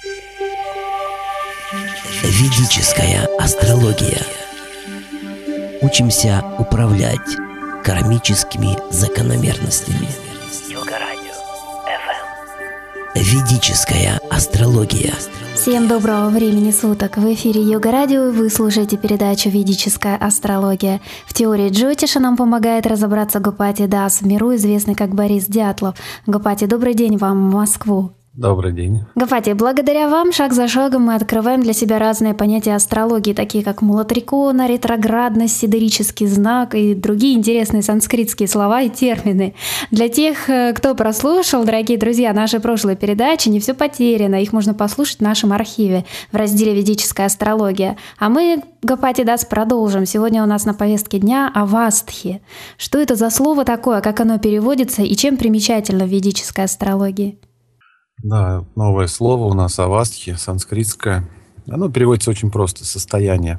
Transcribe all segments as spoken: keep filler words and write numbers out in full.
Ведическая астрология. Учимся управлять кармическими закономерностями. Йога-радио эф эм. Ведическая астрология. Всем доброго времени суток! В эфире Йога-радио, и вы слушаете передачу «Ведическая астрология». В теории Джотиша нам помогает разобраться Гопати Дас, в миру известный как Борис Дятлов. Гопати, добрый день вам в Москву. Добрый день. Гопати, благодаря вам шаг за шагом мы открываем для себя разные понятия астрологии, такие как мулатрикона, ретроградность, сидерический знак и другие интересные санскритские слова и термины. Для тех, кто прослушал, дорогие друзья, наши прошлые передачи, не все потеряно, их можно послушать в нашем архиве в разделе «Ведическая астрология». А мы, Гопати Дас, продолжим. Сегодня у нас на повестке дня Авастхи. Что это за слово такое, как оно переводится и чем примечательно в ведической астрологии? Да, новое слово у нас авастхи, санскритское. Оно переводится очень просто — состояние.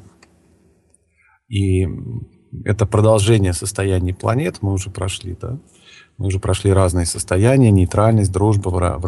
И это продолжение состояний планет. Мы уже прошли, да? Мы уже прошли разные состояния: нейтральность, дружба,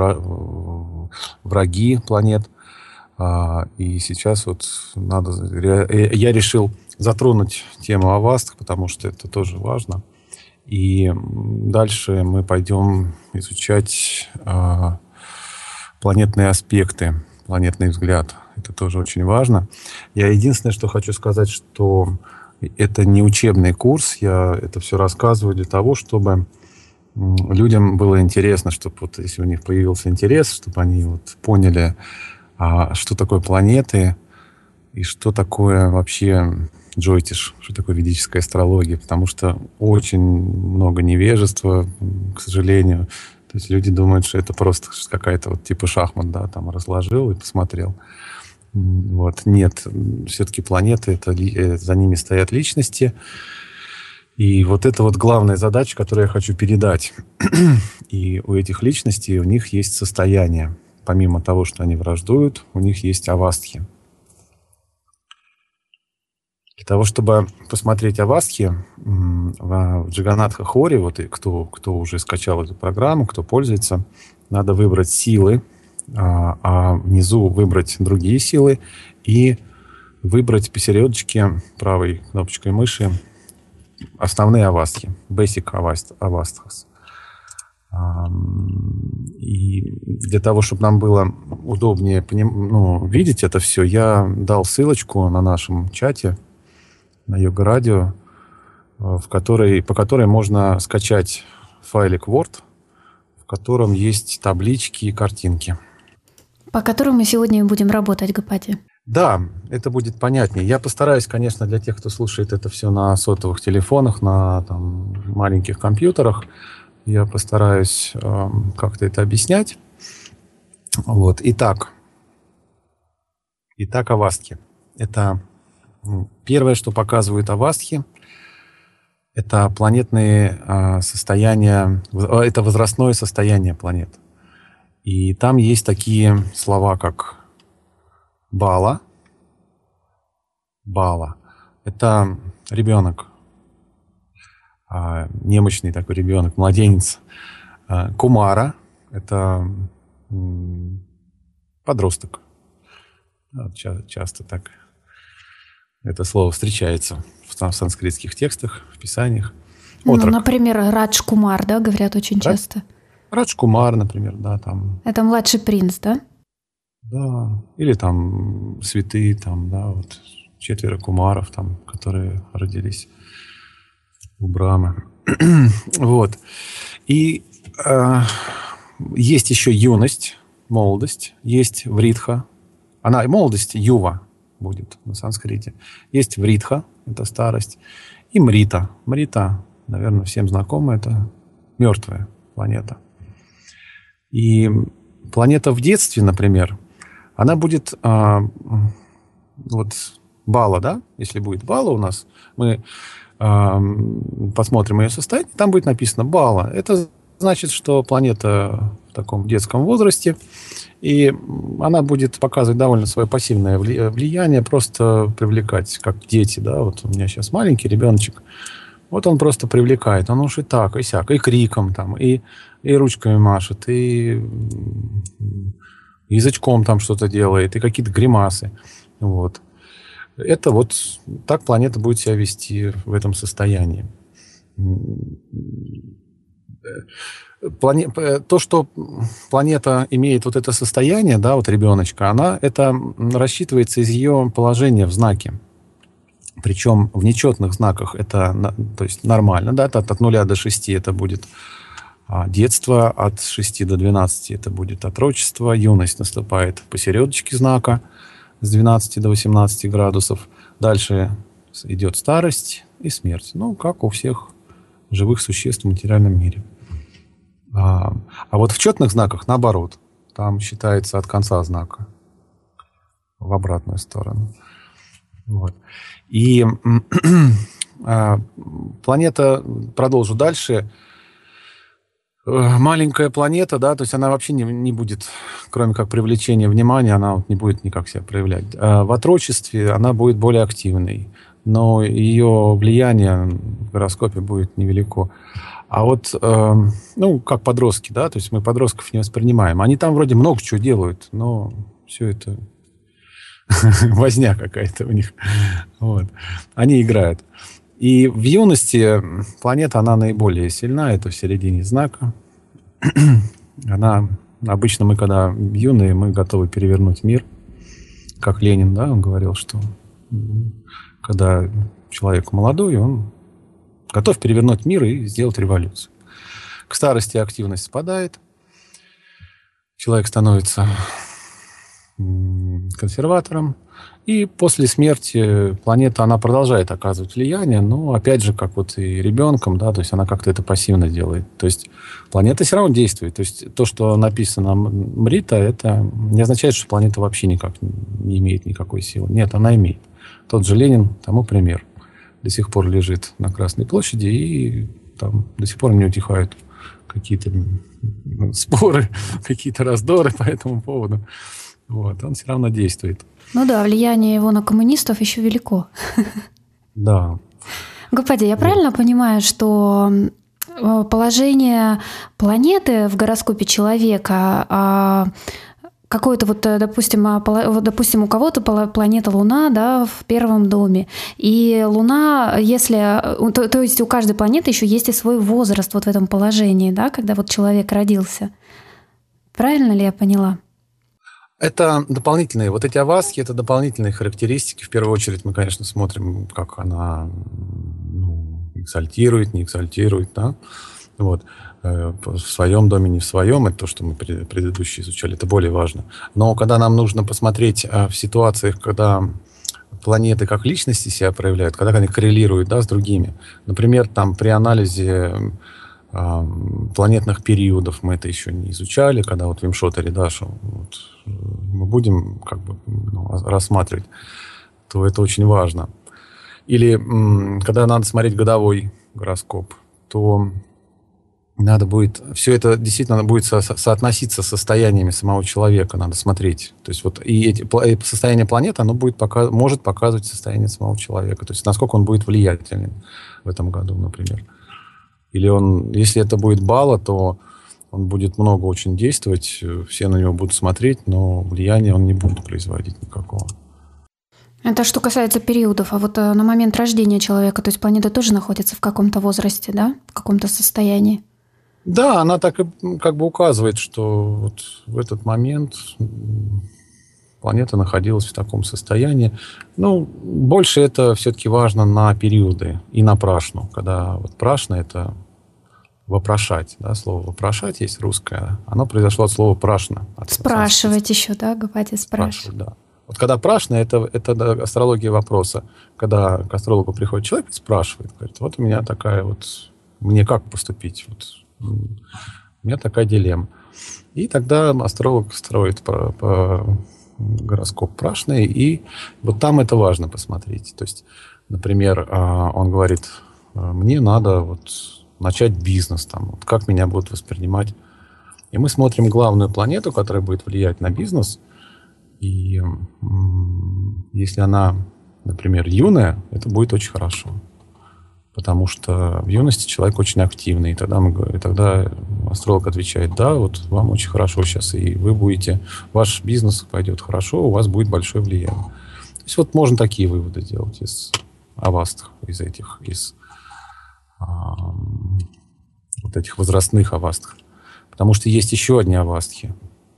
враги планет. И сейчас вот надо... Я решил затронуть тему авастх, потому что это тоже важно. И дальше мы пойдем изучать планетные аспекты, планетный взгляд. Это тоже очень важно. Я единственное, что хочу сказать, что это не учебный курс. Я это все рассказываю для того, чтобы людям было интересно, чтобы вот, если у них появился интерес, чтобы они вот поняли, а, что такое планеты и что такое вообще джотиш, что такое ведическая астрология. Потому что очень много невежества, к сожалению. То есть люди думают, что это просто какая-то вот типа шахмат, да, там разложил и посмотрел. Вот. Нет, все-таки планеты, это, за ними стоят личности. И вот это вот главная задача, которую я хочу передать. И у этих личностей, у них есть состояние. Помимо того, что они враждуют, у них есть авастхи. Для того, чтобы посмотреть авастхи, в Джаганатха Хоре, вот и кто, кто уже скачал эту программу, кто пользуется, надо выбрать силы, а, а внизу выбрать другие силы и выбрать посередочке правой кнопочкой мыши основные авастхи, basic avasthas. И для того, чтобы нам было удобнее ну, видеть это все, я дал ссылочку на нашем чате на Йога-радио, в которой, по которой можно скачать файлик Word, в котором есть таблички и картинки. По которым мы сегодня и будем работать, Гопати. Да, это будет понятнее. Я постараюсь, конечно, для тех, кто слушает это все на сотовых телефонах, на там, маленьких компьютерах, я постараюсь э, как-то это объяснять. Вот. Итак, Итак, авастхи. Это первое, что показывают авастхи, это планетные э, состояния, это возрастное состояние планет. И там есть такие слова, как бала. Бала. Это ребенок, э, немощный такой ребенок, младенец. Э, кумара. Это э, подросток. Вот, ча- часто так это слово встречается в санскритских текстах, в писаниях. Ну, например, Радж-кумар, да, говорят очень Радж, часто. Радж-кумар, например, да, там. Это младший принц, да? Да, или там святые, там, да, вот четверо кумаров, там, которые родились у Брамы. Вот. И э, есть еще юность, молодость, есть вритха. Она, молодость, юва будет на санскрите. Есть вритха, это старость, и мрита. Мрита, наверное, всем знакома, это мертвая планета. И планета в детстве, например, она будет а, вот бала, да? Если будет бала у нас, мы а, посмотрим ее состояние, там будет написано бала. Это значит, что планета в таком детском возрасте, и она будет показывать довольно свое пассивное влияние, просто привлекать, как дети, да, вот у меня сейчас маленький ребеночек, вот он просто привлекает, он уж и так, и сяк, и криком там, и, и ручками машет, и язычком там что-то делает, и какие-то гримасы. Вот. Это вот так планета будет себя вести в этом состоянии. Плане... То, что планета имеет вот это состояние, да, вот ребеночка, она, это рассчитывается из ее положения в знаке. Причем в нечетных знаках это, то есть нормально, да, от, от нуля до шести это будет детство, от шести до двенадцати это будет отрочество, юность наступает посередочке знака с двенадцати до восемнадцати градусов. Дальше идет старость и смерть. Ну, как у всех живых существ в материальном мире. А, а вот в четных знаках наоборот. Там считается от конца знака в обратную сторону. Вот. И а, планета, продолжу дальше, маленькая планета, да, то есть она вообще не, не будет, кроме как привлечения внимания, она вот не будет никак себя проявлять. А в отрочестве она будет более активной, но ее влияние в гороскопе будет невелико. А вот, э, ну, как подростки, да, то есть мы подростков не воспринимаем. Они там вроде много чего делают, но все это возня какая-то у них. Вот. Они играют. И в юности планета, она наиболее сильна, это в середине знака. Она, обычно мы, когда юные, мы готовы перевернуть мир. Как Ленин, да, он говорил, что когда человек молодой, он готов перевернуть мир и сделать революцию. К старости активность спадает. Человек становится консерватором. И после смерти планета, она продолжает оказывать влияние, но, опять же, как вот и ребенком, да, то есть она как-то это пассивно делает. То есть планета все равно действует. То есть то, что написано Мрита, это не означает, что планета вообще никак не имеет никакой силы. Нет, она имеет. Тот же Ленин тому пример. До сих пор лежит на Красной площади, и там до сих пор не утихают какие-то споры, какие-то раздоры по этому поводу. Вот, он все равно действует. Ну да, влияние его на коммунистов еще велико. Да. Гопади, я правильно да. понимаю, что положение планеты в гороскопе человека какой-то вот, допустим, допустим, у кого-то планета Луна, да, в первом доме, и Луна, если, то, то есть у каждой планеты еще есть и свой возраст вот в этом положении, да, когда вот человек родился. Правильно ли я поняла? Это дополнительные, вот эти аваски, это дополнительные характеристики. В первую очередь мы, конечно, смотрим, как она, ну, экзальтирует, не экзальтирует, да, вот. В своем доме, не в своем, это то, что мы предыдущие изучали, это более важно. Но когда нам нужно посмотреть в ситуациях, когда планеты как личности себя проявляют, когда они коррелируют, да, с другими, например, там при анализе планетных периодов мы это еще не изучали, когда вот в Вимшотере, да, что вот мы будем как бы, ну, рассматривать, то это очень важно. Или м- когда надо смотреть годовой гороскоп, то надо будет, все это действительно будет со- соотноситься с состояниями самого человека, надо смотреть. То есть вот и эти, и состояние планеты, оно будет пока, может показывать состояние самого человека, то есть насколько он будет влиятелен в этом году, например. Или он, если это будет Бала, то он будет много очень действовать, все на него будут смотреть, но влияния он не будет производить никакого. Это что касается периодов, а вот на момент рождения человека, то есть планета тоже находится в каком-то возрасте, да, в каком-то состоянии? Да, она так и как бы указывает, что вот в этот момент планета находилась в таком состоянии. Ну, больше это все-таки важно на периоды и на прашну. Когда вот прашна – это вопрошать, да, слово «вопрошать» есть русское. Оно произошло от слова «прашна». От спрашивать еще, да, Гопади, спрашивать. спрашивать, да. Вот когда прашна – это, это астрология вопроса. Когда к астрологу приходит человек и спрашивает, говорит, вот у меня такая вот, мне как поступить? Вот, у меня такая дилемма. И тогда астролог строит по, по гороскоп прашный, и вот там это важно посмотреть. То есть, например, он говорит, мне надо вот начать бизнес, там, вот как меня будут воспринимать. И мы смотрим главную планету, которая будет влиять на бизнес. И если она, например, юная, это будет очень хорошо. Потому что в юности человек очень активный. И тогда, мы, и тогда астролог отвечает: да, вот вам очень хорошо сейчас, и вы будете, ваш бизнес пойдет хорошо, у вас будет большое влияние. То есть вот можно такие выводы делать из авастх, из этих, из а, вот этих возрастных авастх. Потому что есть еще одни авастхи.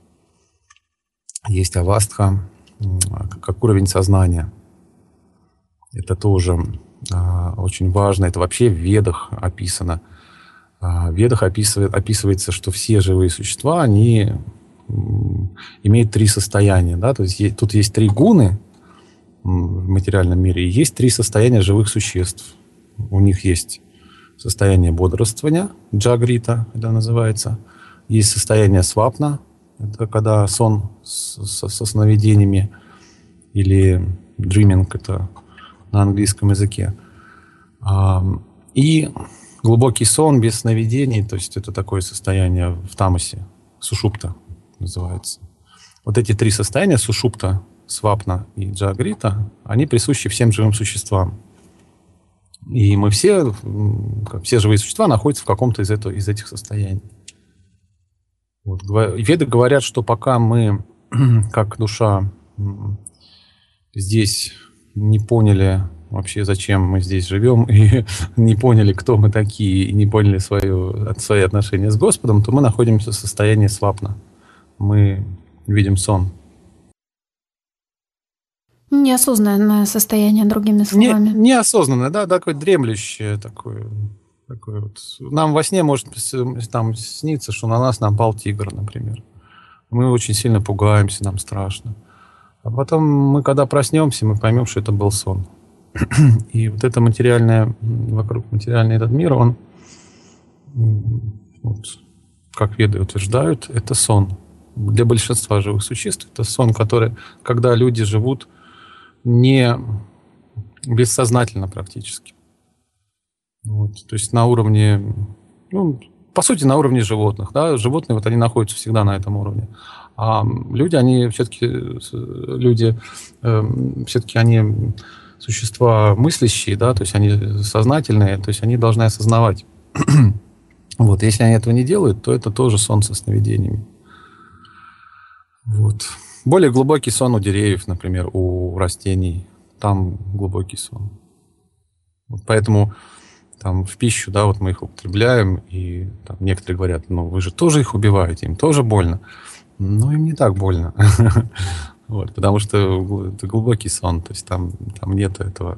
Есть авастха как уровень сознания. Это тоже а, очень важно. Это вообще в Ведах описано. А, в Ведах описывает, описывается, что все живые существа, они м, имеют три состояния. Да? То есть, есть тут есть три гуны в материальном мире, и есть три состояния живых существ. У них есть состояние бодрствования, джагрита, это называется. Есть состояние свапна, это когда сон со, со сновидениями, или dreaming, это на английском языке. И глубокий сон без сновидений, то есть это такое состояние в тамасе, сушупта называется. Вот эти три состояния, сушупта, свапна и джагрита, они присущи всем живым существам. И мы все, как все живые существа, находятся в каком-то из, этого, из этих состояний. Вот. Веды говорят, что пока мы, как душа, здесь не поняли вообще, зачем мы здесь живем, и не поняли, кто мы такие, и не поняли свое, свои отношения с Господом, то мы находимся в состоянии свапна. Мы видим сон. Неосознанное состояние, другими словами. Не, неосознанное, да, такое дремлющее, такое, такое вот. Нам во сне может там сниться, что на нас напал тигр, например. Мы очень сильно пугаемся, нам страшно. А потом мы, когда проснемся, мы поймем, что это был сон. И вот это материальное, вокруг материальный этот мир, он, вот, как веды утверждают, это сон. Для большинства живых существ это сон, который, когда люди живут не бессознательно практически. Вот. То есть на уровне, ну, по сути, на уровне животных. Да? Животные, вот они находятся всегда на этом уровне. А люди, они все-таки, люди, э, все-таки они существа мыслящие, да, то есть они сознательные, то есть они должны осознавать. Вот. Если они этого не делают, то это тоже сон со сновидениями. Вот. Более глубокий сон у деревьев, например, у растений. Там глубокий сон. Вот поэтому там в пищу, да, вот мы их употребляем, и там некоторые говорят: ну, вы же тоже их убиваете, им тоже больно. Но им не так больно. Вот, потому что это глубокий сон, то есть там, там нет этого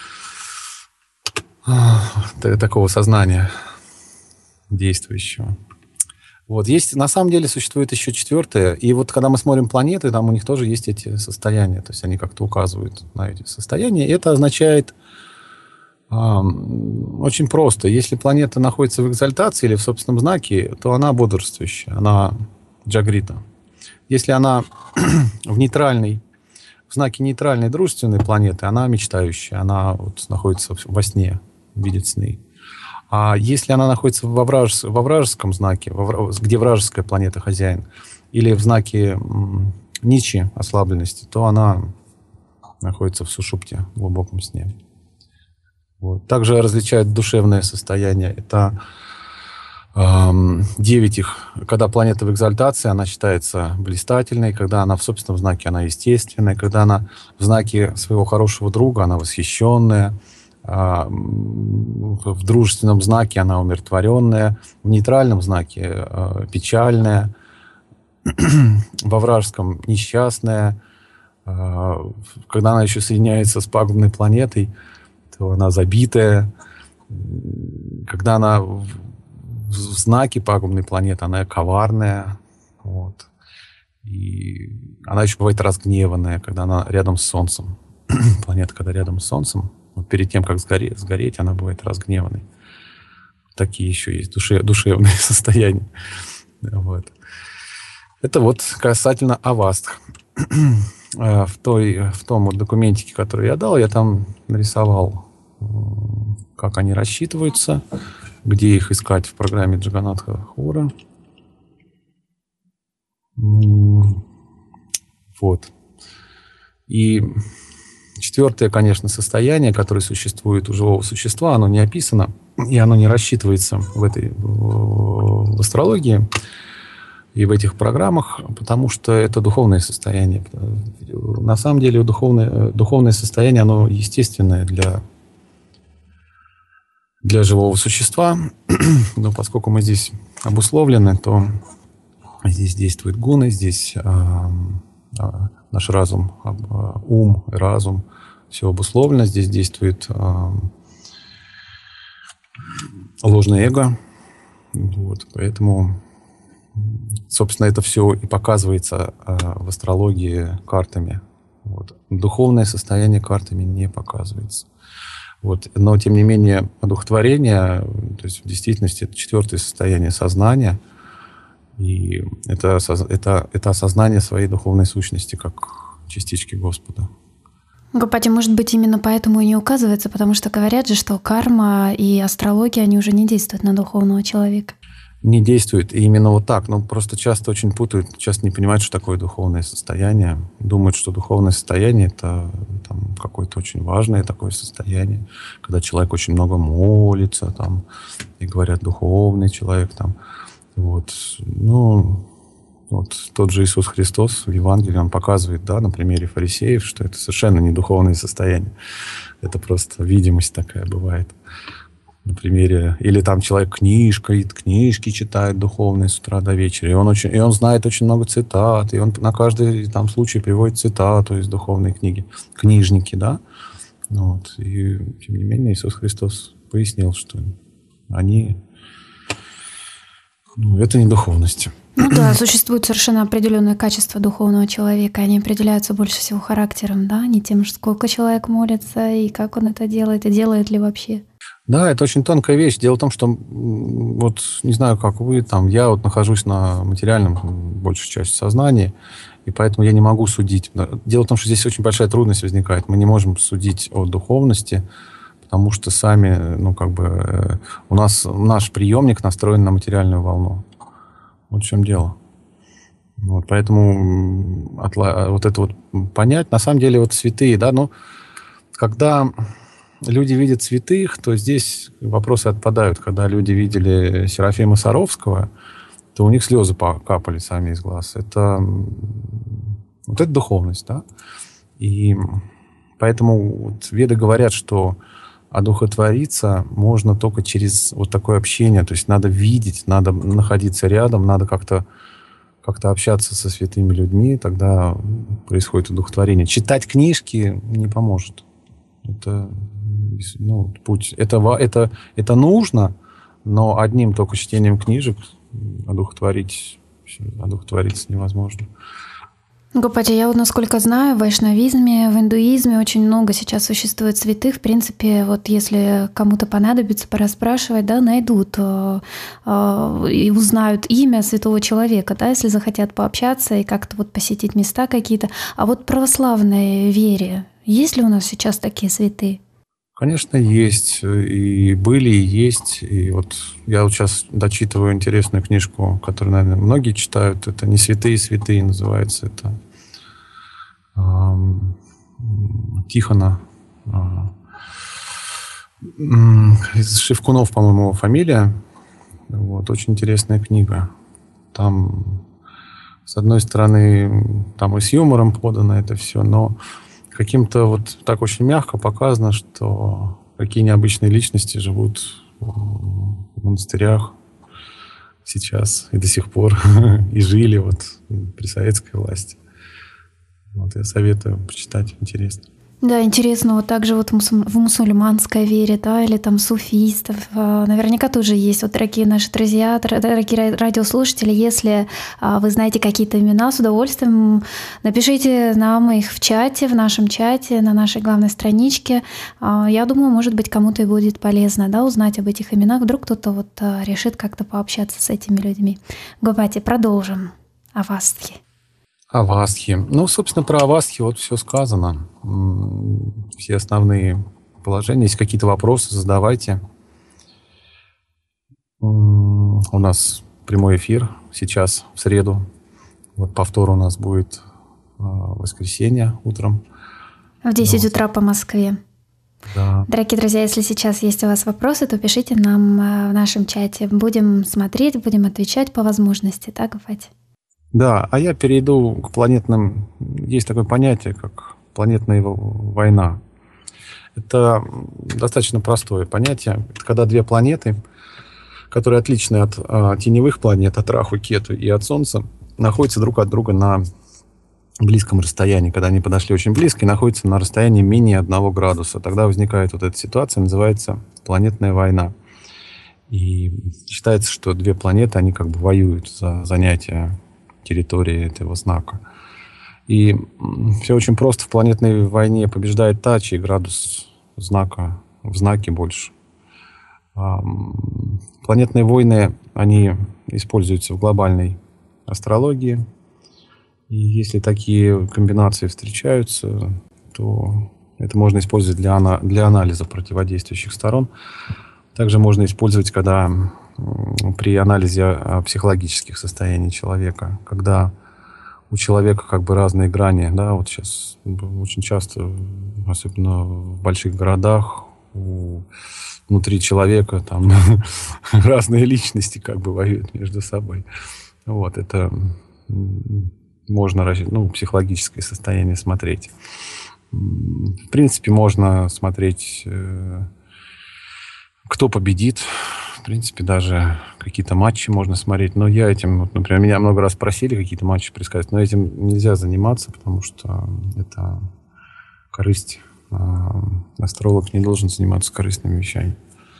такого сознания действующего. Вот. Есть, на самом деле существует еще четвертое. И вот когда мы смотрим планеты, там у них тоже есть эти состояния. То есть они как-то указывают на эти состояния. И это означает э, очень просто. Если планета находится в экзальтации или в собственном знаке, то она бодрствующая, она джагрита. Если она в нейтральной, в знаке нейтральной дружественной планеты, она мечтающая, она вот находится во сне, видит сны. А если она находится во, враж... во вражеском знаке, во... где вражеская планета хозяин, или в знаке ничи, ослабленности, то она находится в сушупте, в глубоком сне. Вот. Также различают душевное состояние. Это эм, девять их. Когда планета в экзальтации, она считается блистательной. Когда она в собственном знаке, она естественная. Когда она в знаке своего хорошего друга, она восхищенная. В дружественном знаке она умиротворенная, в нейтральном знаке печальная, во вражеском несчастная. Когда она еще соединяется с пагубной планетой, то она забитая. Когда она в знаке пагубной планеты, она коварная. Вот. И она еще бывает разгневанная, когда она рядом с Солнцем. Планета, когда рядом с Солнцем, вот перед тем, как сгореть, сгореть, она бывает разгневанной. Такие еще есть душе, душевные состояния. Вот. Это вот касательно авастх. В, той, в том вот документике, который я дал, я там нарисовал, как они рассчитываются, где их искать в программе Джаганатха Хора. Вот. И Четвертое, конечно, состояние, которое существует у живого существа, оно не описано, и оно не рассчитывается в этой в астрологии и в этих программах, потому что это духовное состояние. На самом деле духовное, духовное состояние, оно естественное для, для живого существа, но поскольку мы здесь обусловлены, то здесь действуют гуны, здесь а, а, наш разум, а, ум, разум, все обусловлено, здесь действует а, ложное эго, вот, поэтому, собственно, это все и показывается а, в астрологии картами. Вот. Духовное состояние картами не показывается. Вот. Но, тем не менее, одухотворение, то есть в действительности это четвертое состояние сознания, и это, это, это осознание своей духовной сущности как частички Господа. Гопати, может быть, именно поэтому и не указывается, потому что говорят же, что карма и астрология, они уже не действуют на духовного человека. Не действует. И именно вот так. Но просто часто очень путают, часто не понимают, что такое духовное состояние. Думают, что духовное состояние — это там, какое-то очень важное такое состояние, когда человек очень много молится, там, и говорят, духовный человек. Там. Вот. Ну, вот тот же Иисус Христос в Евангелии, он показывает, да, на примере фарисеев, что это совершенно не духовное состояние. Это просто видимость такая бывает. На примере, или там человек книжкой, книжки читает духовные с утра до вечера, и он, очень, и он знает очень много цитат, и он на каждый там случай приводит цитату из духовной книги. Книжники, да? Вот. И тем не менее Иисус Христос пояснил, что они... Ну, это не духовность. Ну да, существует совершенно определенное качество духовного человека. Они определяются больше всего характером, да, не тем, сколько человек молится и как он это делает, и делает ли вообще. Да, это очень тонкая вещь. Дело в том, что вот не знаю, как вы, там, я вот нахожусь на материальном большей части сознания, и поэтому я не могу судить. Дело в том, что здесь очень большая трудность возникает. Мы не можем судить о духовности, потому что сами, ну, как бы, у нас наш приемник настроен на материальную волну. Вот в чем дело. Вот, поэтому отла- вот это вот понять, на самом деле, вот святые, да, ну, когда люди видят святых, то здесь вопросы отпадают. Когда люди видели Серафима Саровского, то у них слезы капали сами из глаз. Это вот это духовность, да. И поэтому вот веды говорят, что одухотвориться можно только через вот такое общение. То есть надо видеть, надо находиться рядом, надо как-то, как-то общаться со святыми людьми, тогда происходит одухотворение. Читать книжки не поможет. Это, ну, путь. Это, это, это нужно, но одним только чтением книжек одухотворить, одухотвориться невозможно. Гопати, я вот насколько знаю, в вайшнавизме, в индуизме очень много сейчас существует святых. В принципе, вот если кому-то понадобится порасспрашивать, да, найдут э, э, и узнают имя святого человека, да, если захотят пообщаться и как-то вот посетить места какие-то. А вот в православной вере есть ли у нас сейчас такие святые? Конечно, есть. И были, и есть. И вот я вот сейчас дочитываю интересную книжку, которую, наверное, многие читают. Это «Не святые, святые» называется. Это эм, Тихона. Эм, из Шевкунов, по-моему, его фамилия. Вот, очень интересная книга. Там, с одной стороны, там и с юмором подано это все, но каким-то вот так очень мягко показано, что какие необычные личности живут в монастырях сейчас и до сих пор, и жили вот при советской власти. Вот я советую почитать, интересно. Да, интересно, вот также вот в мусульманской вере, да, или там суфистов, наверняка тоже есть. Вот, дорогие наши друзья, дорогие радиослушатели, если вы знаете какие-то имена, с удовольствием напишите нам их в чате, в нашем чате, на нашей главной страничке. Я думаю, может быть, кому-то и будет полезно, да, узнать об этих именах. Вдруг кто-то вот решит как-то пообщаться с этими людьми. Гопати, продолжим. Авастхи. Авастхи. Ну, собственно, про Авастхи вот все сказано. Все основные положения. Если какие-то вопросы, задавайте. У нас прямой эфир сейчас, в среду. Вот повтор у нас будет в воскресенье утром. В десять вот. Утра по Москве. Да. Дорогие друзья, если сейчас есть у вас вопросы, то пишите нам в нашем чате. Будем смотреть, будем отвечать по возможности, так, Вадь? Да, а я перейду к планетным... Есть такое понятие, как планетная война. Это достаточно простое понятие. Это когда две планеты, которые отличны от а, теневых планет, от Раху, Кету и от Солнца, находятся друг от друга на близком расстоянии. Когда они подошли очень близко и находятся на расстоянии менее одного градуса. Тогда возникает вот эта ситуация, называется планетная война. И считается, что две планеты, они как бы воюют за занятие территории этого знака. И все очень просто. В планетной войне побеждает та, чей градус знака в знаке больше. Планетные войны, они используются в глобальной астрологии. И если такие комбинации встречаются, то это можно использовать для, ана- для анализа противодействующих сторон. Также можно использовать, когда при анализе психологических состояний человека, когда у человека как бы разные грани, да, вот сейчас очень часто, особенно в больших городах, у, внутри человека там разные личности как бы воюют между собой. Вот, это можно, ну, психологическое состояние смотреть. В принципе, можно смотреть, кто победит. В принципе, даже какие-то матчи можно смотреть. Но я этим, вот, например, меня много раз просили какие-то матчи предсказать, но этим нельзя заниматься, потому что это корысть. Астролог не должен заниматься корыстными вещами.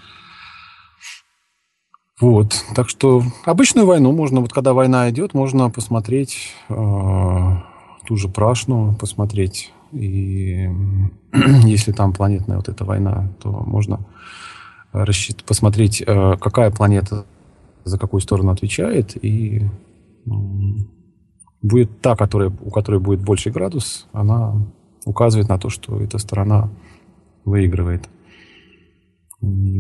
Вот. Так что обычную войну можно, вот когда война идет, можно посмотреть э, ту же Прашну, посмотреть. И если там планетная вот эта война, то можно рассчит... посмотреть, э, какая планета за какую сторону отвечает. И э, будет та, которая, у которой будет больший градус, она указывает на то, что эта сторона выигрывает. И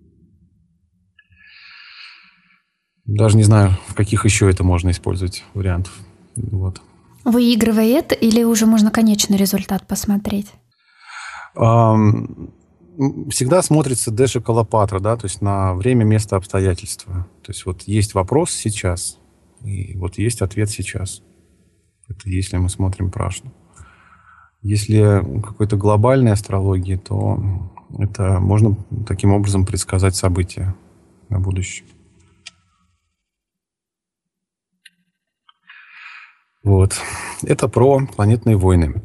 даже не знаю, в каких еще это можно использовать вариантов. Вот. Выигрывает или уже можно конечный результат посмотреть? Всегда смотрится Деша Калапатра, да, то есть на время, место, обстоятельства. То есть вот есть вопрос сейчас, и вот есть ответ сейчас. Это если мы смотрим Прашну. Если какой-то глобальной астрологии, то это можно таким образом предсказать события на будущее. Вот. Это про планетные войны.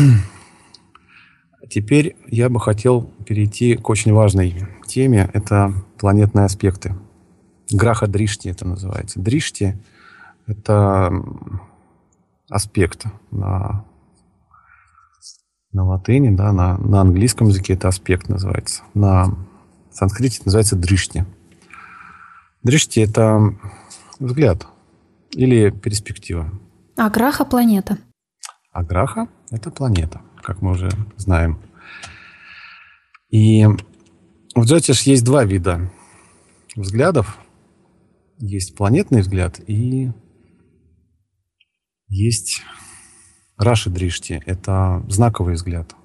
Теперь я бы хотел перейти к очень важной теме. Это планетные аспекты. Граха Дришти это называется. Дришти – это аспект на, на латыни, да, на, на английском языке это аспект называется. На санскрите это называется дришти. Дришти – это взгляд или перспектива. А Граха – планета. А Граха – это планета, как мы уже знаем. И в Джотиш есть два вида взглядов. Есть планетный взгляд и есть Раши Дришти. Это знаковый взгляд.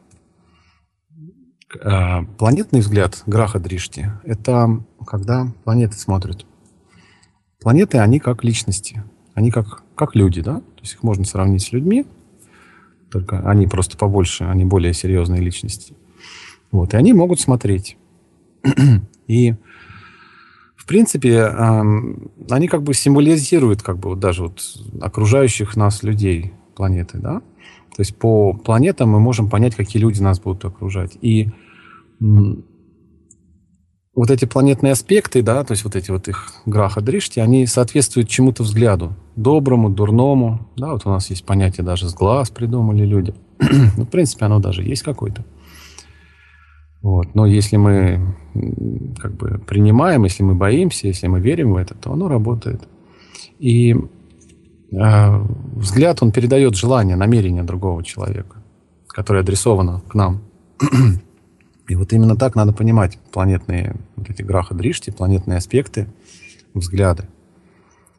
Планетный взгляд, Граха Дришти, это когда планеты смотрят. Планеты, они как личности. Они как, как люди, да? То есть их можно сравнить с людьми, только они просто побольше, они более серьезные личности. Вот, и они могут смотреть. И, в принципе, э, они как бы символизируют как бы вот даже вот окружающих нас людей планеты, да? То есть по планетам мы можем понять, какие люди нас будут окружать. И м, вот эти планетные аспекты, да, то есть вот эти вот их Граха Дришти, они соответствуют чему-то взгляду. Доброму, дурному. Да, вот у нас есть понятие даже с глаз придумали люди. Ну, в принципе, оно даже есть какое-то. Вот. Но если мы как бы принимаем, если мы боимся, если мы верим в это, то оно работает. И э, взгляд, он передает желание, намерение другого человека, которое адресовано к нам. И вот именно так надо понимать планетные вот эти Граха Дришти, планетные аспекты, взгляды.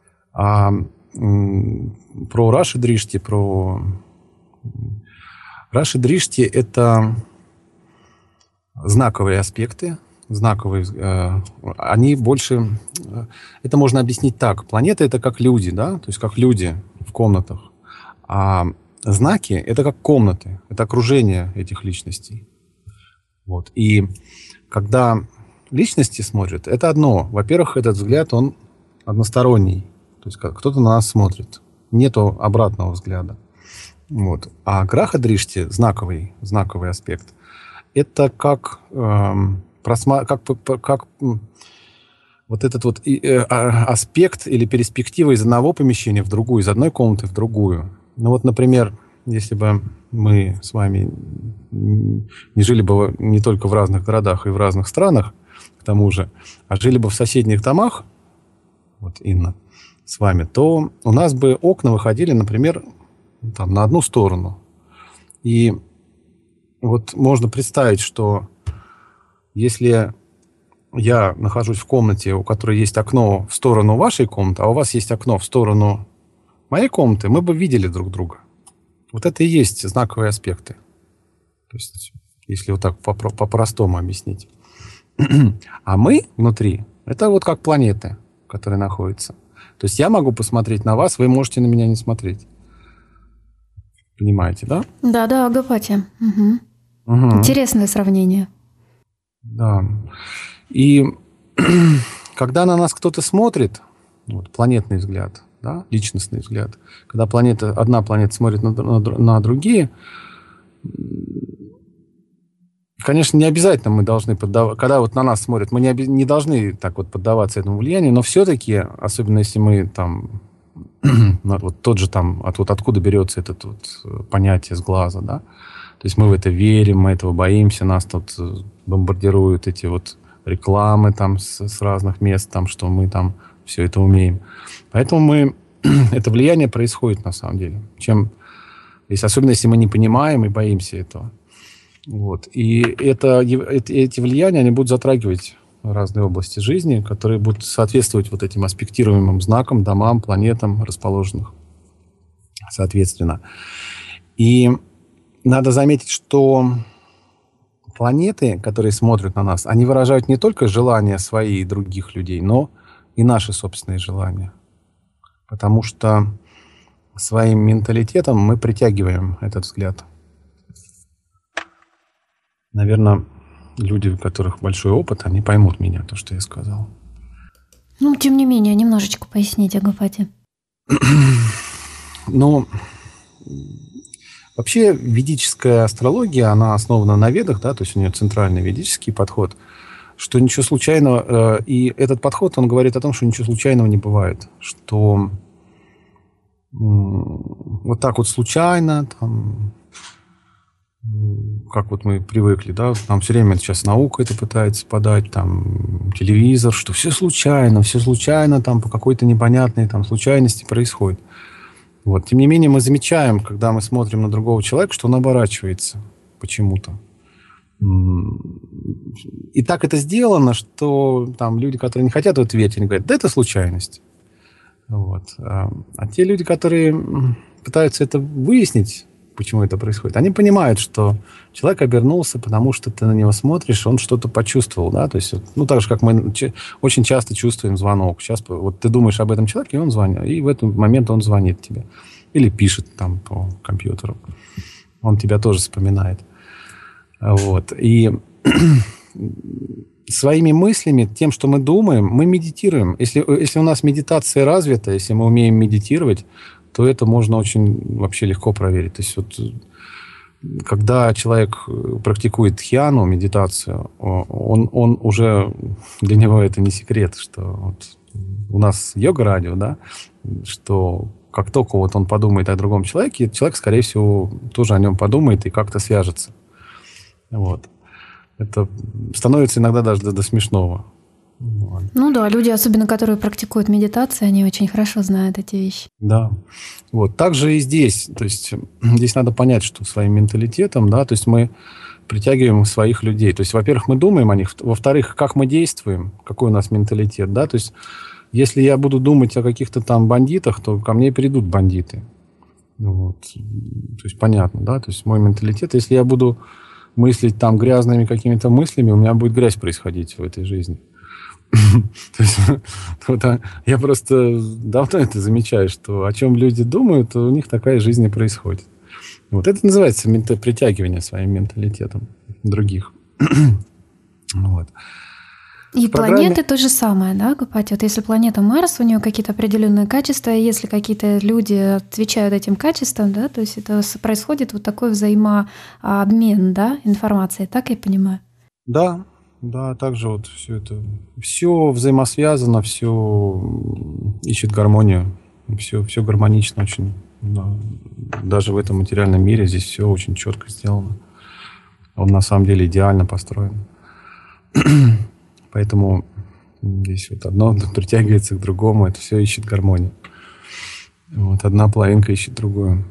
А м, про Раши Дришти, про Раши Дришти – это знаковые аспекты, знаковые, э, они больше, э, это можно объяснить так. Планеты – это как люди, да, то есть как люди в комнатах. А знаки – это как комнаты, это окружение этих личностей. Вот. И когда личности смотрят, это одно. Во-первых, этот взгляд, он односторонний. То есть кто-то на нас смотрит. Нету обратного взгляда. Вот. А Граха Дришти, знаковый, знаковый аспект, это как... Э, Просма... Как, как вот этот вот аспект или перспектива из одного помещения в другую, из одной комнаты в другую. Ну вот, например, если бы мы с вами не жили бы не только в разных городах и в разных странах, к тому же, а жили бы в соседних домах, вот Инна, с вами, то у нас бы окна выходили, например, там, на одну сторону. И вот можно представить, что если я нахожусь в комнате, у которой есть окно в сторону вашей комнаты, а у вас есть окно в сторону моей комнаты, мы бы видели друг друга. Вот это и есть знаковые аспекты. То есть, если вот так по-простому объяснить. А мы внутри, это вот как планеты, которые находятся. То есть я могу посмотреть на вас, вы можете на меня не смотреть. Понимаете, да? Да, да, Агапати. Угу. Угу. Интересное сравнение. Да. И когда на нас кто-то смотрит, вот, планетный взгляд, да, личностный взгляд, когда планета, одна планета смотрит на, на, на другие, конечно, не обязательно мы должны поддаваться, когда вот на нас смотрят, мы не, оби- не должны так вот поддаваться этому влиянию, но все-таки, особенно если мы там, вот тот же там, от, вот откуда берется это вот понятие с глаза, да, то есть мы в это верим, мы этого боимся, нас тут бомбардируют эти вот рекламы там с, с разных мест, там, что мы там все это умеем. Поэтому мы, это влияние происходит на самом деле. Чем, если, особенно если мы не понимаем и боимся этого. Вот. И это, эти, эти влияния, они будут затрагивать разные области жизни, которые будут соответствовать вот этим аспектируемым знакам, домам, планетам, расположенных соответственно. И надо заметить, что планеты, которые смотрят на нас, они выражают не только желания свои и других людей, но и наши собственные желания. Потому что своим менталитетом мы притягиваем этот взгляд. Наверное, люди, у которых большой опыт, они поймут меня, то, что я сказал. Ну, тем не менее, немножечко поясните, Агапати. Ну, вообще ведическая астрология, она основана на ведах, да, то есть у нее центральный ведический подход, что ничего случайного, и этот подход, он говорит о том, что ничего случайного не бывает, что вот так вот случайно, там, как вот мы привыкли, да, нам все время сейчас наука это пытается подать, там, телевизор, что все случайно, все случайно, там, по какой-то непонятной там случайности происходит. Вот. Тем не менее, мы замечаем, когда мы смотрим на другого человека, что он оборачивается почему-то. И так это сделано, что там люди, которые не хотят в это верить, они говорят, да это случайность. Вот. А те люди, которые пытаются это выяснить, почему это происходит, они понимают, что человек обернулся, потому что ты на него смотришь, он что-то почувствовал, да, то есть, ну, так же, как мы очень часто чувствуем звонок. Сейчас вот ты думаешь об этом человеке, и он звонит, и в этот момент он звонит тебе. Или пишет там по компьютеру. Он тебя тоже вспоминает. Вот. И своими мыслями, тем, что мы думаем, мы медитируем. Если, если у нас медитация развита, если мы умеем медитировать, то это можно очень вообще легко проверить. То есть вот, когда человек практикует дхьяну, медитацию, он, он уже, для него это не секрет, что вот у нас йога-радио, да, что как только вот он подумает о другом человеке, человек, скорее всего, тоже о нем подумает и как-то свяжется. Вот. Это становится иногда даже до, до смешного. Вот. Ну да, люди, особенно которые практикуют медитацию, они очень хорошо знают эти вещи. Да. Вот. Также и здесь. То есть здесь надо понять, что своим менталитетом, да, то есть мы притягиваем своих людей. То есть, во-первых, мы думаем о них, во-вторых, как мы действуем, какой у нас менталитет, да, то есть если я буду думать о каких-то там бандитах, то ко мне придут бандиты. Вот. То есть понятно, да? То есть мой менталитет, если я буду мыслить там грязными какими-то мыслями, у меня будет грязь происходить в этой жизни. То есть вот, я просто давно это замечаю, что о чем люди думают, у них такая жизнь и происходит. Вот это называется мента- притягивание своим менталитетом других. Вот. И В программе... планеты то же самое, да, Гопати? Вот если планета Марс, у нее какие-то определенные качества, и если какие-то люди отвечают этим качествам, да, то есть это происходит вот такой взаимообмен, да, информацией, так я понимаю? Да, да, также вот все это, все взаимосвязано, все ищет гармонию, все, все гармонично очень. Да. Даже в этом материальном мире здесь все очень четко сделано. Он на самом деле идеально построен. Поэтому здесь вот одно притягивается к другому, это все ищет гармонию. Вот одна половинка ищет другую.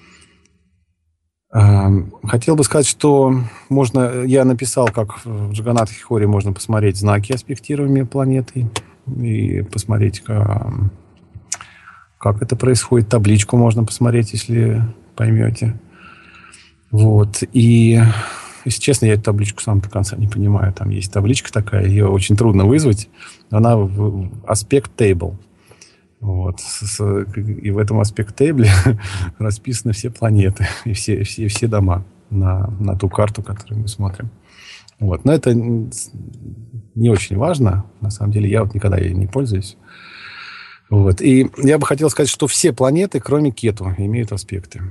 Хотел бы сказать, что можно, я написал, как в Джаганнатха-Хоре можно посмотреть знаки аспектирования планеты и посмотреть, как, как это происходит. Табличку можно посмотреть, если поймете. Вот. И, если честно, я эту табличку сам до конца не понимаю. Там есть табличка такая, ее очень трудно вызвать. Она в аспект table. Вот. И в этом аспект-тейбле расписаны все планеты и все, все, все дома на, на ту карту, которую мы смотрим. Вот. Но это не очень важно. На самом деле, я вот никогда ей не пользуюсь. Вот. И я бы хотел сказать, что все планеты, кроме Кету, имеют аспекты.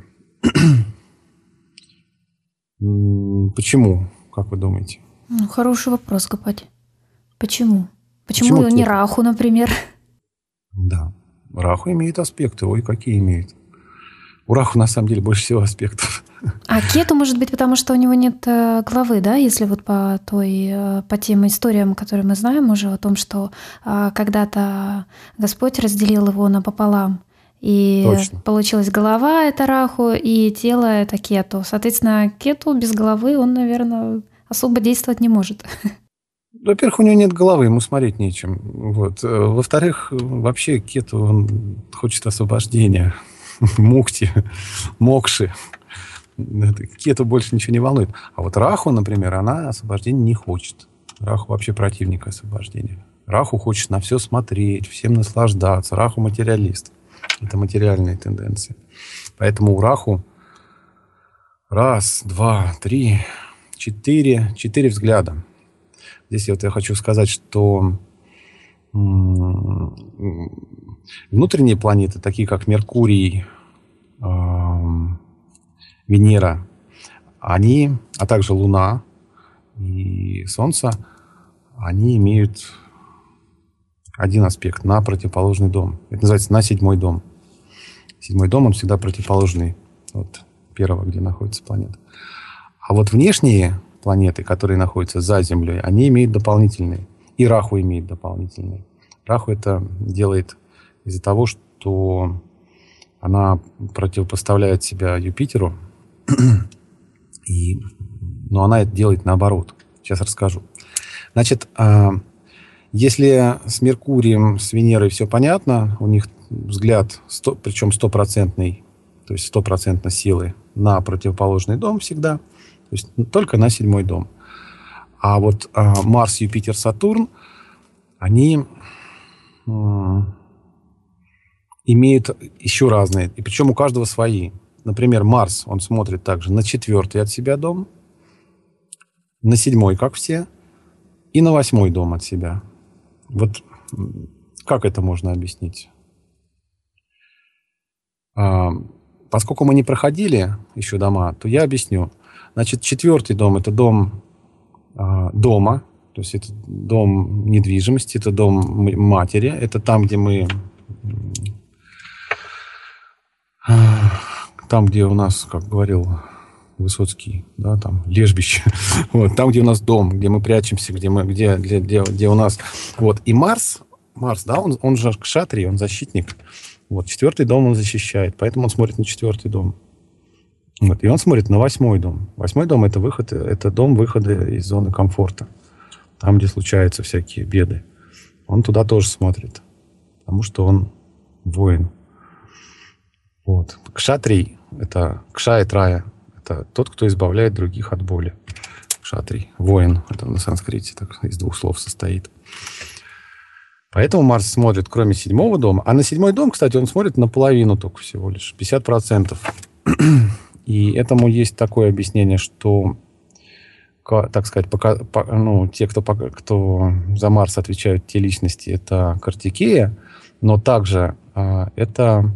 Почему? Как вы думаете? Ну, хороший вопрос, Гопати. Почему? Почему, Почему не Раху, например? Да. Раху имеет аспекты. Ой, какие имеет. У Раху, на самом деле, больше всего аспектов. А Кету, может быть, потому что у него нет главы, да? Если вот по той, по тем историям, которые мы знаем уже, о том, что когда-то Господь разделил его напополам. И Точно. Получилась голова — это Раху, и тело — это Кету. Соответственно, Кету без головы, он, наверное, особо действовать не может. Во-первых, у него нет головы, ему смотреть нечем. Вот. Во-вторых, вообще Кету, он хочет освобождения, мукти, мокши. Кету больше ничего не волнует. А вот Раху, например, она освобождения не хочет. Раху вообще противник освобождения. Раху хочет на все смотреть, всем наслаждаться. Раху материалист. Это материальные тенденции. Поэтому у Раху раз, два, три, четыре, четыре взгляда. Здесь вот я хочу сказать, что внутренние планеты, такие как Меркурий, Венера, они, а также Луна и Солнце, они имеют один аспект на противоположный дом. Это называется на седьмой дом. Седьмой дом, он всегда противоположный от первого, где находится планета. А вот внешние планеты, которые находятся за Землей, они имеют дополнительные. И Раху имеет дополнительные. Раху это делает из-за того, что она противопоставляет себя Юпитеру, и, но она это делает наоборот. Сейчас расскажу. Значит, если с Меркурием, с Венерой все понятно, у них взгляд, причем стопроцентный, то есть стопроцентной силы на противоположный дом всегда, то есть только на седьмой дом. А вот а, Марс, Юпитер, Сатурн, они м- имеют еще разные. И причем у каждого свои. Например, Марс, он смотрит также на четвертый от себя дом, на седьмой, как все, и на восьмой дом от себя. Вот как это можно объяснить? А, поскольку мы не проходили еще дома, то я объясню. Значит, четвертый дом – это дом э, дома, то есть это дом недвижимости, это дом матери, это там, где мы, э, там, где у нас, как говорил Высоцкий, да, там лежбище, вот, там, где у нас дом, где мы прячемся, где мы, где, где, где, где у нас, вот, и Марс, Марс, да, он, он же кшатрий, он защитник, вот, четвертый дом он защищает, поэтому он смотрит на четвертый дом. Вот, и он смотрит на восьмой дом. Восьмой дом – это выход, это дом выхода из зоны комфорта. Там, где случаются всякие беды. Он туда тоже смотрит. Потому что он воин. Вот. Кшатрий – это кша и трая. Это тот, кто избавляет других от боли. Кшатрий – воин. Это на санскрите так, из двух слов состоит. Поэтому Марс смотрит, кроме седьмого дома. А на седьмой дом, кстати, он смотрит наполовину только всего лишь. пятьдесят процентов. И этому есть такое объяснение, что, так сказать, пока, по, ну, те, кто, кто за Марс отвечают, те личности, это Картикея, но также а, это...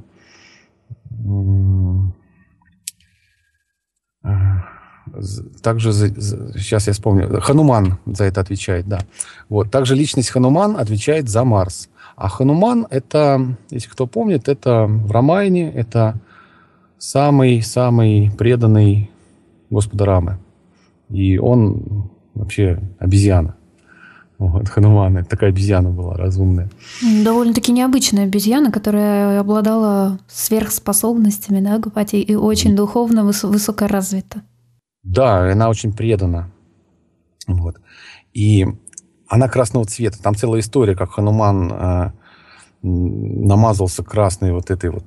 Также, за, за, сейчас я вспомню, Хануман за это отвечает, да. Вот. Также личность Хануман отвечает за Марс. А Хануман, это, если кто помнит, это в Рамайне, это самый-самый преданный Господа Рамы. И он вообще обезьяна. Вот, Хануман, это такая обезьяна была, разумная. Довольно-таки необычная обезьяна, которая обладала сверхспособностями, да, Гупати, и очень духовно выс- высоко развита. Да, она очень предана. Вот. И она красного цвета. Там целая история, как Хануман э, намазался красной вот этой вот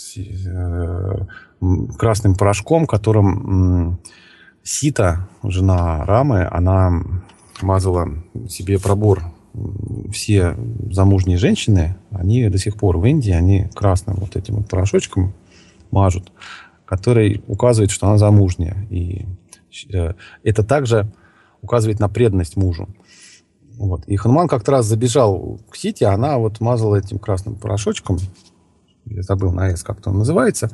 э, красным порошком, которым э, Сита, жена Рамы, она мазала себе пробор. Все замужние женщины, они до сих пор в Индии, они красным вот этим вот порошочком мажут, который указывает, что она замужняя. И это также указывает на преданность мужу. Вот. И Хануман как-то раз забежал к Сите, а она вот мазала этим красным порошочком, я забыл на «с», как-то он называется,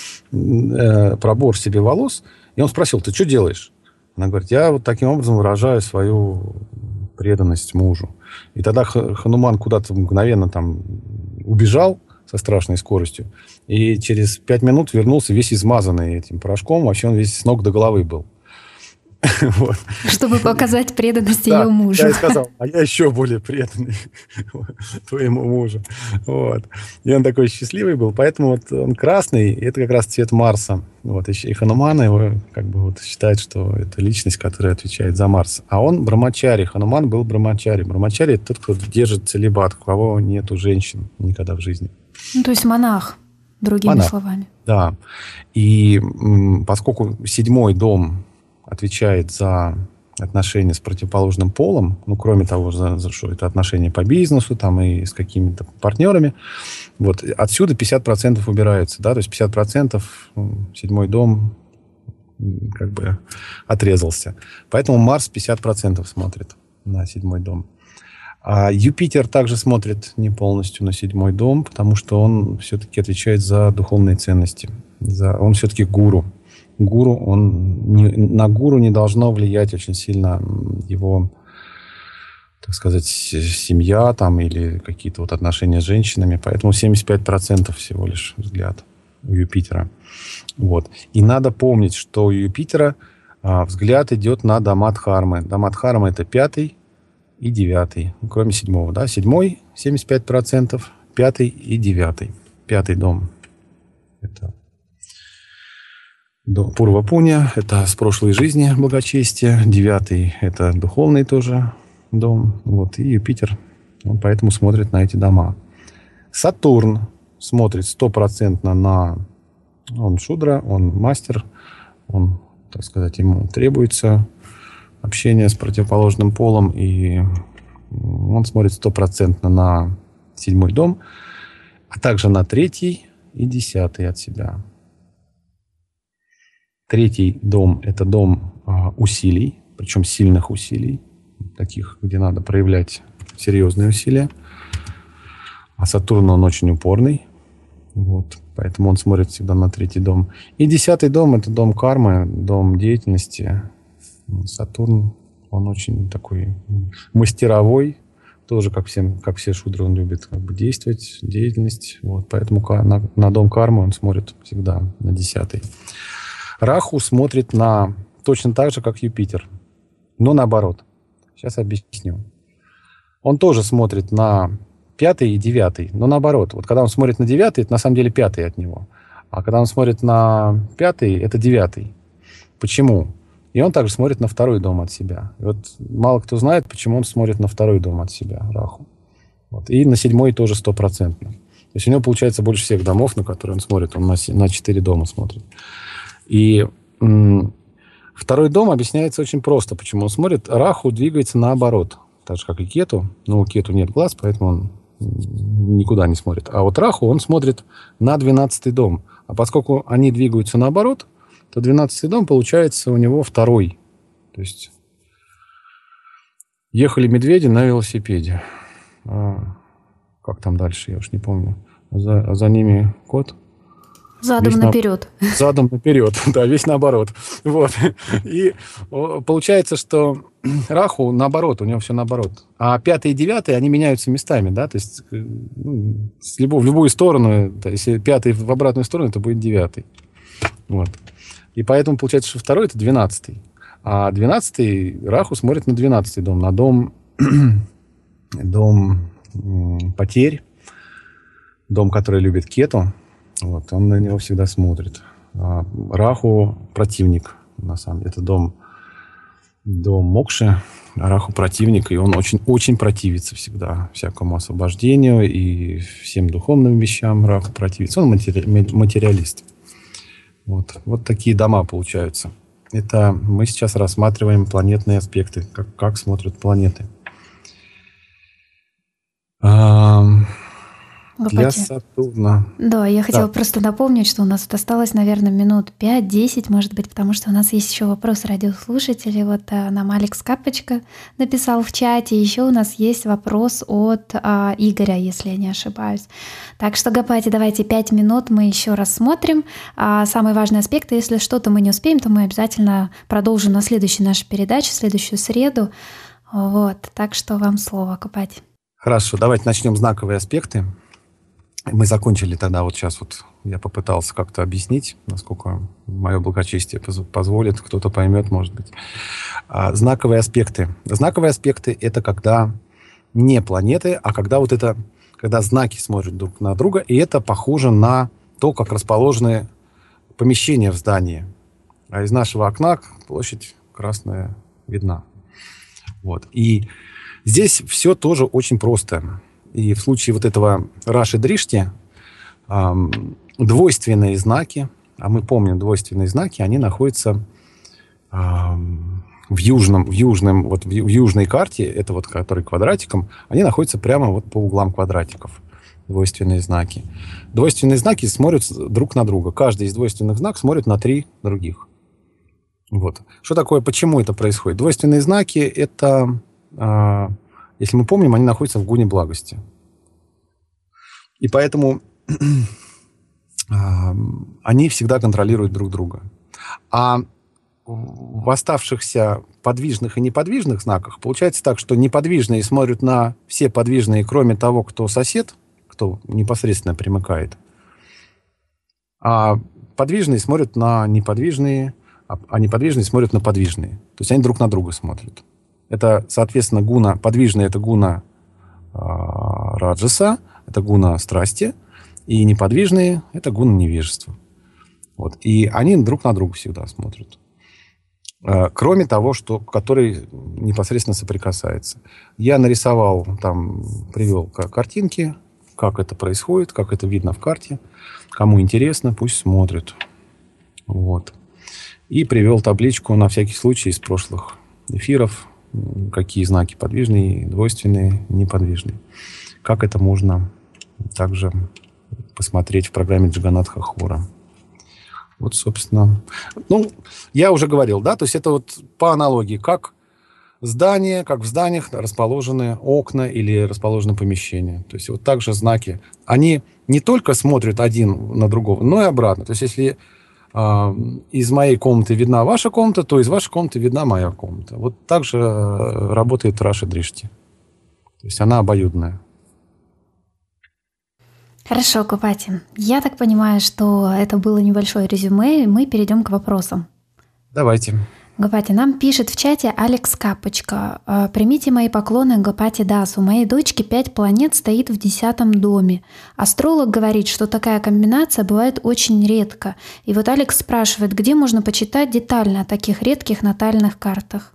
пробор себе волос. И он спросил: ты что делаешь? Она говорит: я вот таким образом выражаю свою преданность мужу. И тогда Хануман куда-то мгновенно там убежал со страшной скоростью. И через пять минут вернулся весь измазанный этим порошком. Вообще он весь с ног до головы был. Вот. Чтобы показать преданность да, ее мужу. Я и сказал: а я еще более преданный твоему мужу. Вот. И он такой счастливый был. Поэтому вот он красный, и это как раз цвет Марса. Вот. И Хануман его как бы вот считает, что это личность, которая отвечает за Марс. А он брамачари. Хануман был брамачари. Брамачари – это тот, кто держит целибат, у кого нету женщин никогда в жизни. Ну, то есть монах, другими монах. словами. Да. И м, поскольку седьмой дом отвечает за отношения с противоположным полом, ну, кроме того, за, за что это отношения по бизнесу там, и с какими-то партнерами, вот, отсюда пятьдесят процентов убираются, да, то есть пятьдесят процентов седьмой дом как бы отрезался. Поэтому Марс пятьдесят процентов смотрит на седьмой дом. А Юпитер также смотрит не полностью на седьмой дом, потому что он все-таки отвечает за духовные ценности. За, он все-таки гуру. Гуру, он не, на гуру не должно влиять очень сильно его, так сказать, семья там или какие-то вот отношения с женщинами. Поэтому семьдесят пять процентов всего лишь взгляд у Юпитера. Вот. И надо помнить, что у Юпитера а, взгляд идет на дома Дхармы. Дома Дхармы – это пятый и девятый, ну, кроме седьмого. Да? Седьмой – семьдесят пять процентов, пятый и девятый. Пятый дом – это Пурва Пуня, это с прошлой жизни благочестие. Девятый – это духовный тоже дом. Вот. И Юпитер, он поэтому смотрит на эти дома. Сатурн смотрит стопроцентно на... Он шудра, он мастер, он, так сказать, ему требуется общение с противоположным полом, и он смотрит стопроцентно на седьмой дом, а также на третий и десятый от себя. Третий дом – это дом а, усилий, причем сильных усилий, таких, где надо проявлять серьезные усилия. А Сатурн, он очень упорный, вот, поэтому он смотрит всегда на третий дом. И десятый дом – это дом кармы, дом деятельности. Сатурн, он очень такой мастеровой, тоже, как, всем, как все шудры, он любит как бы действовать, деятельность. Вот, поэтому на, на дом кармы он смотрит всегда на десятый. Раху смотрит на точно так же, как Юпитер, но наоборот. Сейчас объясню. Он тоже смотрит на пятый и девятый, но наоборот. Вот когда он смотрит на девятый, это на самом деле пятый от него. А когда он смотрит на пятый, это девятый. Почему? И он также смотрит на второй дом от себя. И вот мало кто знает, почему он смотрит на второй дом от себя, Раху. Вот. И на седьмой тоже стопроцентно. То есть у него получается больше всех домов, на которые он смотрит. Он на четыре дома смотрит. И м- второй дом объясняется очень просто, почему он смотрит. Раху двигается наоборот, так же, как и Кету. Но у Кету нет глаз, поэтому он никуда не смотрит. А вот Раху, он смотрит на двенадцатый дом. А поскольку они двигаются наоборот, то двенадцатый дом получается у него второй. То есть ехали медведи на велосипеде. А, как там дальше, я уж не помню. За, за ними кот. Задом весь наперед. На... Задом наперед, да, весь наоборот. Вот. И получается, что Раху наоборот, у него все наоборот. А пятый и девятый, они меняются местами, да, то есть ну, с любой, в любую сторону, то, если пятый в обратную сторону, это будет девятый. Вот. И поэтому получается, что второй это двенадцатый. А двенадцатый Раху смотрит на двенадцатый дом, на дом, дом м, потерь, дом, который любит Кету. Вот, он на него всегда смотрит. А Раху противник, на самом деле. Это дом, дом Мокши, а Раху противник, и он очень, очень противится всегда всякому освобождению и всем духовным вещам Раху противится. Он матери, материалист. Вот, вот такие дома получаются. Это мы сейчас рассматриваем планетные аспекты, как, как смотрят планеты. Для Сатурна. Да, я хотела да. просто напомнить, что у нас вот осталось, наверное, минут пять-десять, может быть, потому что у нас есть еще вопрос радиослушателей. Вот а, нам Алекс Капочка написал в чате. Еще у нас есть вопрос от а, Игоря, если я не ошибаюсь. Так что, Гопати, давайте пять минут мы еще рассмотрим а, самые важные аспекты. Если что-то мы не успеем, то мы обязательно продолжим на следующей нашей передаче, в следующую среду. Вот, так что вам слово, Гопати. Хорошо, давайте начнем знаковые аспекты. Мы закончили тогда, вот сейчас вот я попытался как-то объяснить, насколько мое благочестие позволит, кто-то поймет, может быть. А, знаковые аспекты. Знаковые аспекты – это когда не планеты, а когда вот это, когда знаки смотрят друг на друга, и это похоже на то, как расположены помещения в здании. А из нашего окна площадь красная видна. Вот. И здесь все тоже очень просто. И в случае вот этого Раши Дришти эм, двойственные знаки, а мы помним двойственные знаки, они находятся эм, в южном, в южном, вот в, в южной карте, это вот который квадратиком, они находятся прямо вот по углам квадратиков. Двойственные знаки. Двойственные знаки смотрят друг на друга. Каждый из двойственных знаков смотрит на три других. Вот. Что такое, почему это происходит? Двойственные знаки это... Э, Если мы помним, они находятся в гуне благости. И поэтому э, они всегда контролируют друг друга. А в оставшихся подвижных и неподвижных знаках получается так, что неподвижные смотрят на все подвижные, кроме того, кто сосед, кто непосредственно примыкает. А подвижные смотрят на неподвижные, а неподвижные смотрят на подвижные. То есть они друг на друга смотрят. Это, соответственно, гуна, подвижная – это гуна э, раджаса, это гуна страсти, и неподвижные – это гуна невежества. Вот. И они друг на друга всегда смотрят. Э, кроме того, что, который непосредственно соприкасается. Я нарисовал, там, привел картинки, как это происходит, как это видно в карте. Кому интересно, пусть смотрят. Вот. И привел табличку на всякий случай из прошлых эфиров, какие знаки подвижные, двойственные, неподвижные. Как это можно также посмотреть в программе Джаганатха Хора. Вот, собственно. Ну, я уже говорил, да, то есть это вот по аналогии, как здание, как в зданиях расположены окна или расположены помещения. То есть вот также знаки. Они не только смотрят один на другого, но и обратно. То есть если из моей комнаты видна ваша комната, то из вашей комнаты видна моя комната. Вот так же работает Раши Дришти. То есть она обоюдная. Хорошо, Гопати. Я так понимаю, что это было небольшое резюме, и мы перейдем к вопросам. Давайте. Гопати, нам пишет в чате Алекс Капочка. «Примите мои поклоны Гопати Дасу. У моей дочки пять планет стоит в десятом доме. Астролог говорит, что такая комбинация бывает очень редко. И вот Алекс спрашивает, где можно почитать детально о таких редких натальных картах?»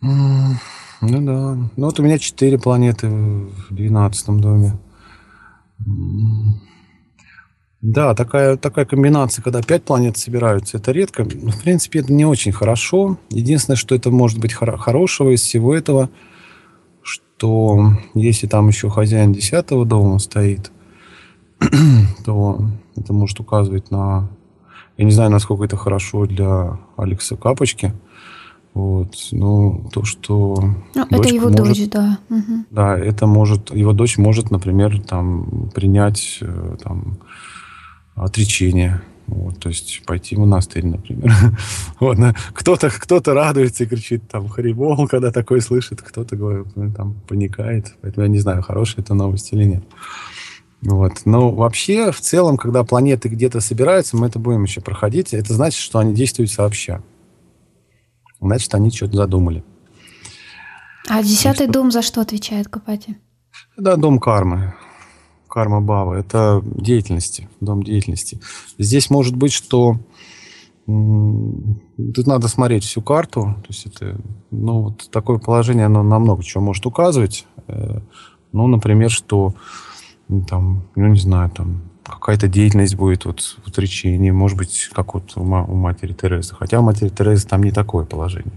Mm, ну да. Ну вот у меня четыре планеты в двенадцатом доме. Да, такая, такая комбинация, когда пять планет собираются, это редко. В принципе, это не очень хорошо. Единственное, что это может быть хоро- хорошего из всего этого, что если там еще хозяин десятого дома стоит, то это может указывать на... Я не знаю, насколько это хорошо для Алекса Капочки. Вот. Но то, что... Ну, это его может, дочь, да. Угу. Да, это может... Его дочь может, например, там, принять там, отречение. Вот, то есть пойти в монастырь, например. Вот, кто-то, кто-то радуется и кричит там «Харибол», когда такое слышит, кто-то говорит, ну, там паникает. Поэтому я не знаю, хорошая это новость или нет. Вот. Но вообще, в целом, когда планеты где-то собираются, мы это будем еще проходить, это значит, что они действуют сообща. Значит, они что-то задумали. А десятый дом за что отвечает, Гапати? Да, дом кармы. Карма Бава. Это деятельности. Дом деятельности. Здесь может быть, что тут надо смотреть всю карту. То есть это, ну, вот такое положение, оно на много чего может указывать. Ну, например, что там, ну, не знаю, там какая-то деятельность будет вот в отречении, может быть, как вот у, ма- у матери Терезы. Хотя у матери Терезы там не такое положение.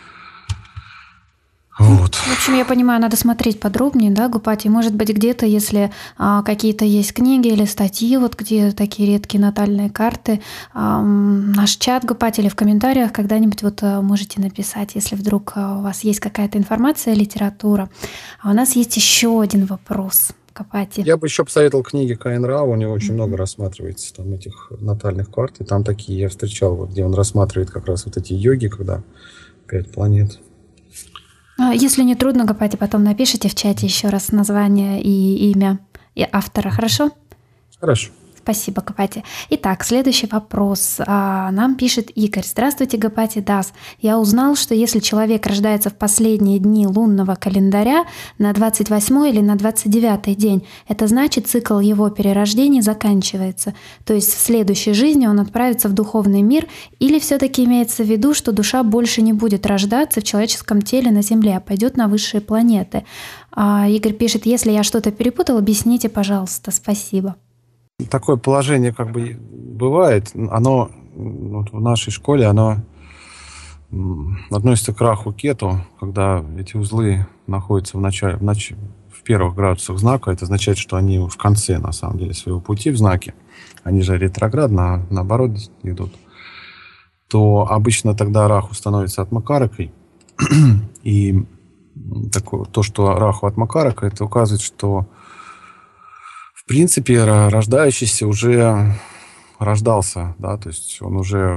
Вот. В общем, я понимаю, надо смотреть подробнее, да, Гапати? Может быть, где-то, если а, какие-то есть книги или статьи, вот где такие редкие натальные карты, а, наш чат, Гапати, или в комментариях когда-нибудь вот а, можете написать, если вдруг а, у вас есть какая-то информация, литература. А у нас есть еще один вопрос. Гапати. Я бы еще посоветовал книги Каин Рау, у него очень mm-hmm. много рассматривается там этих натальных карт, и там такие я встречал, вот, где он рассматривает как раз вот эти йоги, когда пять планет. Если не трудно, Гапати, потом напишите в чате еще раз название и имя и автора, хорошо? Хорошо. Спасибо, Гапати. Итак, следующий вопрос. Нам пишет Игорь. Здравствуйте, Гапати Дас. Я узнал, что если человек рождается в последние дни лунного календаря на двадцать восьмой или на двадцать девятый день, это значит, цикл его перерождений заканчивается. То есть в следующей жизни он отправится в духовный мир, или все-таки имеется в виду, что душа больше не будет рождаться в человеческом теле на Земле, а пойдет на высшие планеты. Игорь пишет, если я что-то перепутал, объясните, пожалуйста. Спасибо. Такое положение как бы бывает, оно вот в нашей школе, оно относится к раху кету, когда эти узлы находятся в начале, в, нач... в первых градусах знака, это означает, что они в конце, на самом деле, своего пути в знаке, они же ретроградно, а наоборот идут, то обычно тогда раху становится атмакаракой, и такое, то, что раху атмакарака, это указывает, что в принципе, рождающийся уже рождался, да, то есть он уже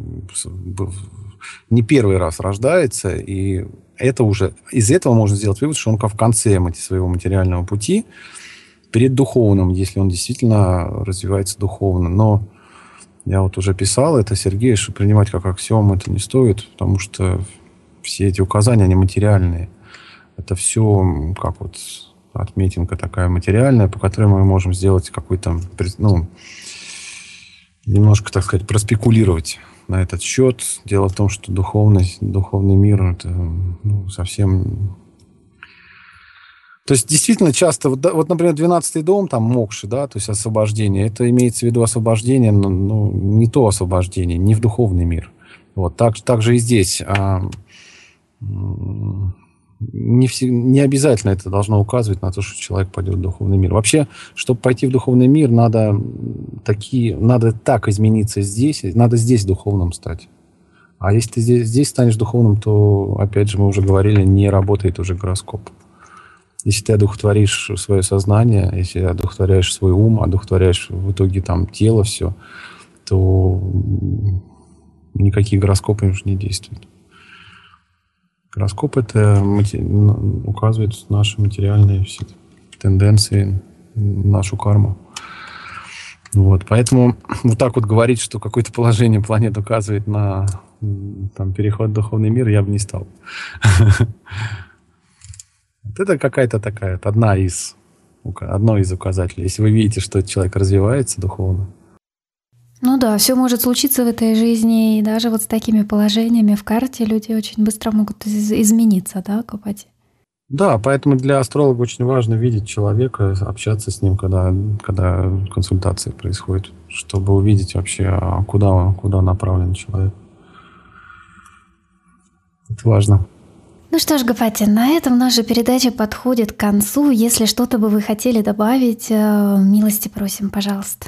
не первый раз рождается, и это уже, из этого можно сделать вывод, что он в конце своего материального пути, перед духовным, если он действительно развивается духовно. Но я вот уже писал это Сергею, что принимать как аксиому это не стоит, потому что все эти указания, они материальные. Это все как вот... отметинка такая материальная, по которой мы можем сделать какой-то, ну, немножко, так сказать, проспекулировать на этот счет. Дело в том, что духовность, духовный мир, это, ну, совсем... То есть, действительно, часто, вот, вот например, двенадцатый дом, там, мокши, да, то есть освобождение, это имеется в виду освобождение, ну, не то освобождение, не в духовный мир. Вот, так, так же и здесь. А, Не, все, не обязательно это должно указывать на то, что человек пойдет в духовный мир. Вообще, чтобы пойти в духовный мир, надо, такие, надо так измениться здесь, надо здесь духовным стать. А если ты здесь, здесь станешь духовным, то, опять же, мы уже говорили, не работает уже гороскоп. Если ты одухотворишь свое сознание, если одухотворяешь свой ум, одухотворяешь в итоге там тело, все, то никакие гороскопы уже не действуют. Гороскоп это указывает наши материальные все тенденции, нашу карму. Вот, поэтому вот так вот говорить, что какое-то положение планет указывает на там, переход в духовный мир, я бы не стал. Вот это какая-то такая, одна из, одно из указателей. Если вы видите, что человек развивается духовно. Ну да, все может случиться в этой жизни, и даже вот с такими положениями в карте люди очень быстро могут из- измениться, да, Гапати? Да, поэтому для астролога очень важно видеть человека, общаться с ним, когда, когда консультация происходит, чтобы увидеть вообще, куда, куда направлен человек. Это важно. Ну что ж, Гапати, на этом наша передача подходит к концу. Если что-то бы вы хотели добавить, милости просим, пожалуйста.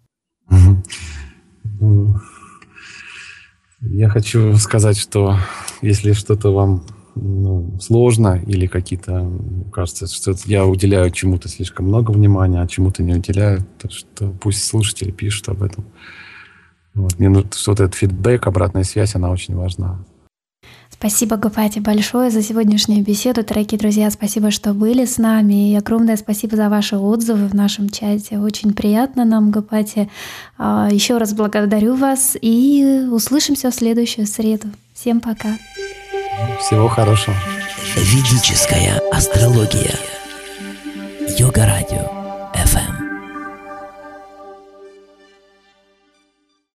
Я хочу сказать, что если что-то вам ну, сложно или какие-то, кажется, что я уделяю чему-то слишком много внимания, а чему-то не уделяю, то что пусть слушатели пишут об этом. Вот. Мне нужно, что-то этот фидбэк, обратная связь, она очень важна. Спасибо, Гапати, большое за сегодняшнюю беседу. Дорогие друзья, спасибо, что были с нами. И огромное спасибо за ваши отзывы в нашем чате. Очень приятно нам, Гапати. Еще раз благодарю вас и услышимся в следующую среду. Всем пока. Всего хорошего. Ведическая астрология. Йога Радио.